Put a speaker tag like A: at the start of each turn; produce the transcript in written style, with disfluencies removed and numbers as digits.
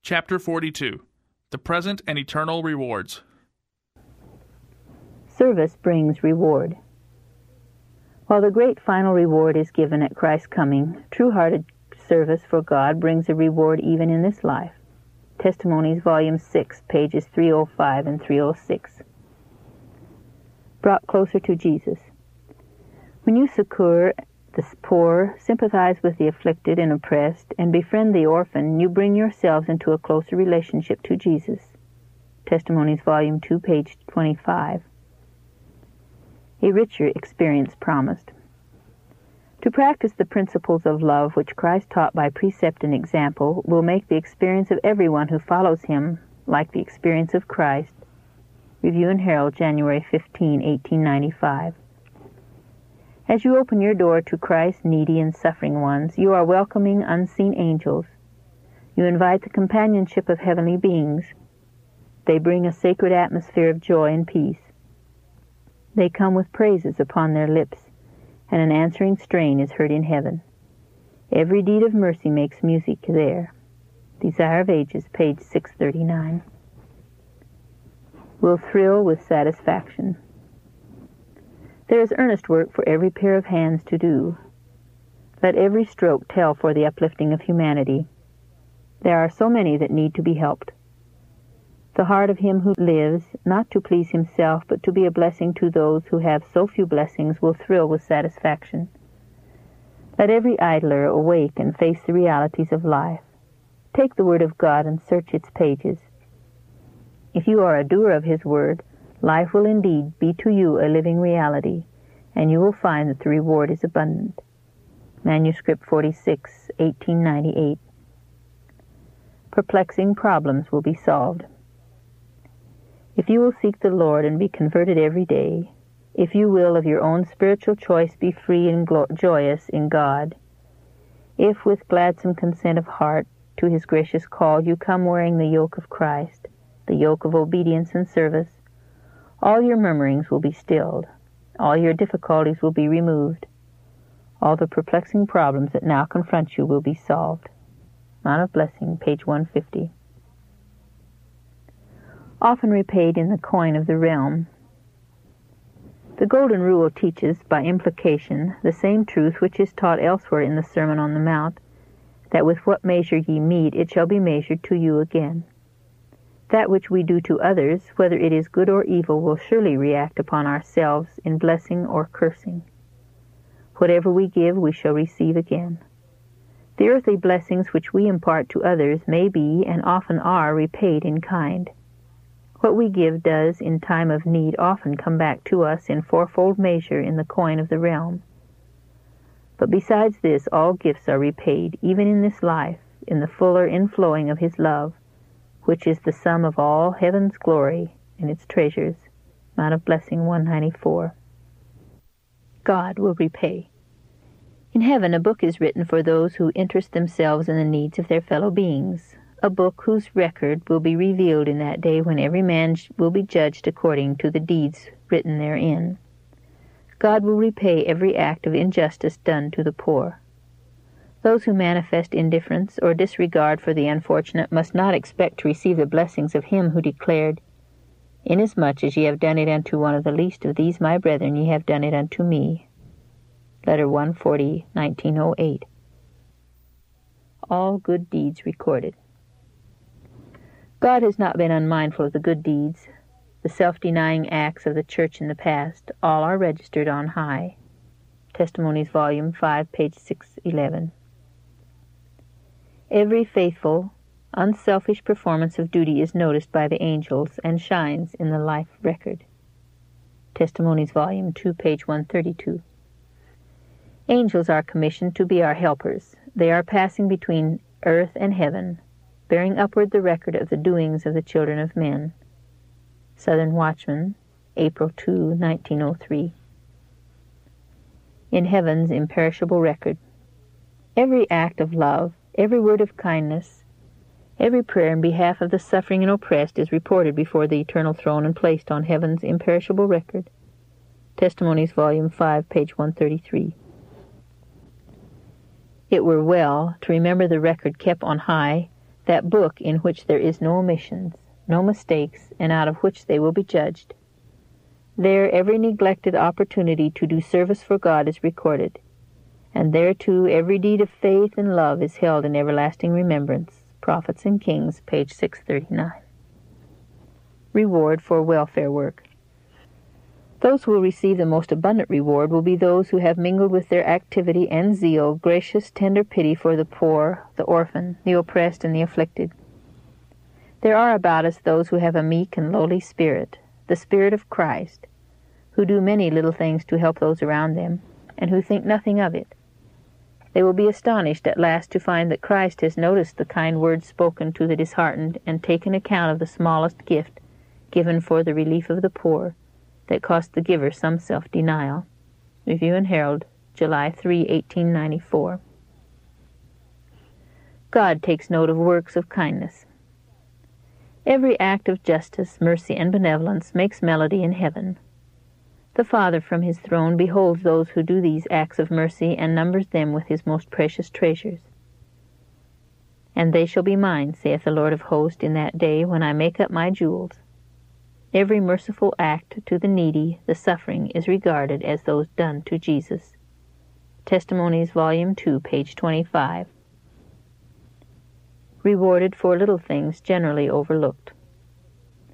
A: Chapter 42. The Present and Eternal Rewards.
B: Service brings reward. While the great final reward is given at Christ's coming, true-hearted service for God brings a reward even in this life. Testimonies, Volume 6, pages 305 and 306. Brought closer to Jesus. When you succor the poor, sympathize with the afflicted and oppressed, and befriend the orphan, you bring yourselves into a closer relationship to Jesus. Testimonies, Volume 2, page 25. A richer experience promised. To practice the principles of love which Christ taught by precept and example will make the experience of everyone who follows him like the experience of Christ. Review and Herald, January 15, 1895. As you open your door to Christ's needy and suffering ones, you are welcoming unseen angels. You invite the companionship of heavenly beings. They bring a sacred atmosphere of joy and peace. They come with praises upon their lips, and an answering strain is heard in heaven. Every deed of mercy makes music there. Desire of Ages, page 639. Will thrill with satisfaction. There is earnest work for every pair of hands to do. Let every stroke tell for the uplifting of humanity. There are so many that need to be helped. The heart of him who lives, not to please himself, but to be a blessing to those who have so few blessings, will thrill with satisfaction. Let every idler awake and face the realities of life. Take the Word of God and search its pages. If you are a doer of his Word, life will indeed be to you a living reality, and you will find that the reward is abundant. Manuscript 46, 1898. Perplexing problems will be solved. If you will seek the Lord and be converted every day, if you will of your own spiritual choice be free and joyous in God, if with gladsome consent of heart to his gracious call you come wearing the yoke of Christ, the yoke of obedience and service, all your murmurings will be stilled, all your difficulties will be removed, all the perplexing problems that now confront you will be solved. Mount of Blessing, page 150. Often repaid in the coin of the realm. The Golden Rule teaches, by implication, the same truth which is taught elsewhere in the Sermon on the Mount, that with what measure ye mete, it shall be measured to you again. That which we do to others, whether it is good or evil, will surely react upon ourselves in blessing or cursing. Whatever we give, we shall receive again. The earthly blessings which we impart to others may be, and often are, repaid in kind. What we give does, in time of need, often come back to us in fourfold measure in the coin of the realm. But besides this, all gifts are repaid, even in this life, in the fuller inflowing of his love, which is the sum of all heaven's glory and its treasures. Mount of Blessing, 194. God will repay. In heaven, a book is written for those who interest themselves in the needs of their fellow beings, a book whose record will be revealed in that day when every man will be judged according to the deeds written therein. God will repay every act of injustice done to the poor. Those who manifest indifference or disregard for the unfortunate must not expect to receive the blessings of him who declared, "Inasmuch as ye have done it unto one of the least of these my brethren, ye have done it unto me." Letter 140, 1908. All good deeds recorded. God has not been unmindful of the good deeds, the self-denying acts of the Church in the past. All are registered on high. Testimonies, Volume 5, page 611. Every faithful, unselfish performance of duty is noticed by the angels and shines in the life record. Testimonies, Volume 2, page 132. Angels are commissioned to be our helpers. They are passing between earth and heaven, bearing upward the record of the doings of the children of men. Southern Watchman, April 2, 1903. In heaven's imperishable record, every act of love, every word of kindness, every prayer in behalf of the suffering and oppressed is reported before the eternal throne and placed on heaven's imperishable record. Testimonies, Volume 5, page 133. It were well to remember the record kept on high, that book in which there is no omissions, no mistakes, and out of which they will be judged. There every neglected opportunity to do service for God is recorded, and there too every deed of faith and love is held in everlasting remembrance. Prophets and Kings, page 639. Reward for welfare work. Those who will receive the most abundant reward will be those who have mingled with their activity and zeal gracious, tender pity for the poor, the orphan, the oppressed, and the afflicted. There are about us those who have a meek and lowly spirit, the Spirit of Christ, who do many little things to help those around them, and who think nothing of it. They will be astonished at last to find that Christ has noticed the kind words spoken to the disheartened and taken account of the smallest gift given for the relief of the poor that cost the giver some self-denial. Review and Herald, July 3, 1894. God takes note of works of kindness. Every act of justice, mercy, and benevolence makes melody in heaven. The Father from his throne beholds those who do these acts of mercy and numbers them with his most precious treasures. And they shall be mine, saith the Lord of hosts, in that day when I make up my jewels. Every merciful act to the needy, the suffering, is regarded as those done to Jesus. Testimonies, Volume 2, page 25. Rewarded for little things generally overlooked.